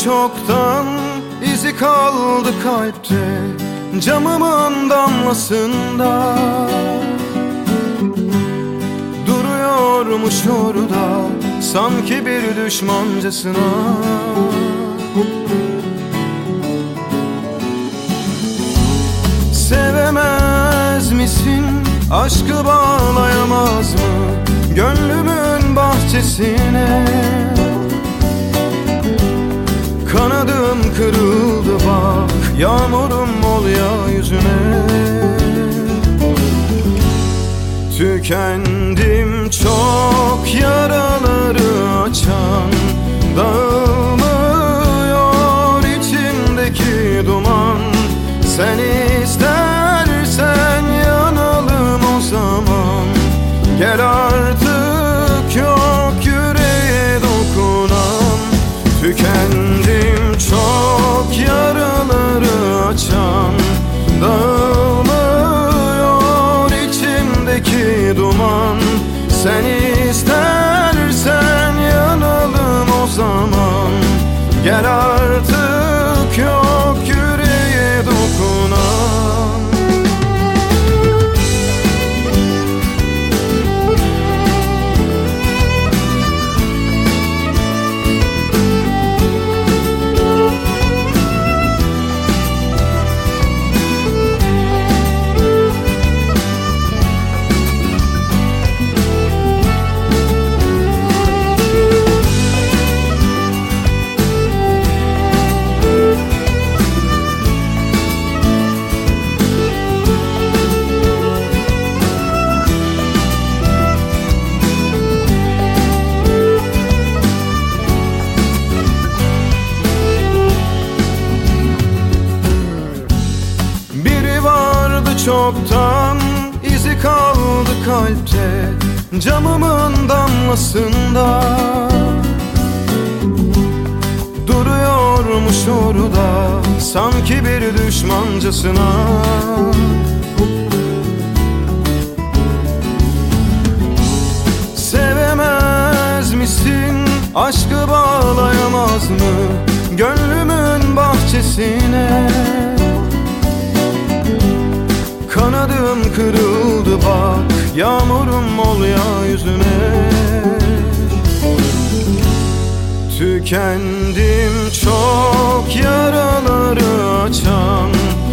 çoktan, izi kaldı kalpte, camımın damlasında. Duruyormuş orada, sanki bir düşmancasına. Sevemez misin, aşkı bağlayamaz mı gönlümün bahçesine? Kanadım kırıldı bak, yağmurum ol ya yüzüne. Tükendim çok, yaraları açan, dağılmıyor içimdeki duman. Sen istersen yanalım o zaman, gel artık yok yüreğe dokunan. Tükendim çok, yaraları açan, dağılmıyor içimdeki duman. Sen istersen yanalım o zaman, gel artık yok yüreğe dokunan. Çoktan, izi kaldı kalpte, camımın damlasında. Duruyormuş orada, sanki bir düşmancasına. Sevemez misin, aşkı bağlayamaz mı gönlümün bahçesine? Kanadım kırıldı bak, yağmurum ol ya yüzüne. Tükendim çok, yaraları açan,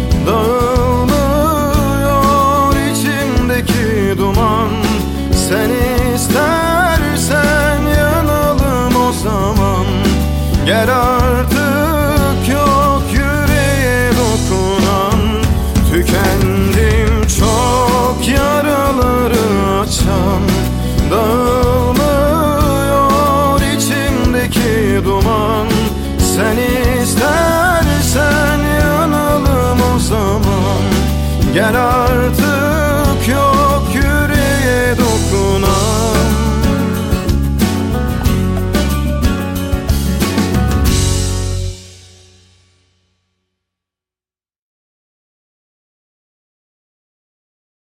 dağılmıyor içimdeki duman. Sen istersen yanalım o zaman, gel artık yok yüreğe dokunan. Tükendim çok, yaraları açan, dağılmıyor içimdeki duman. Sen ister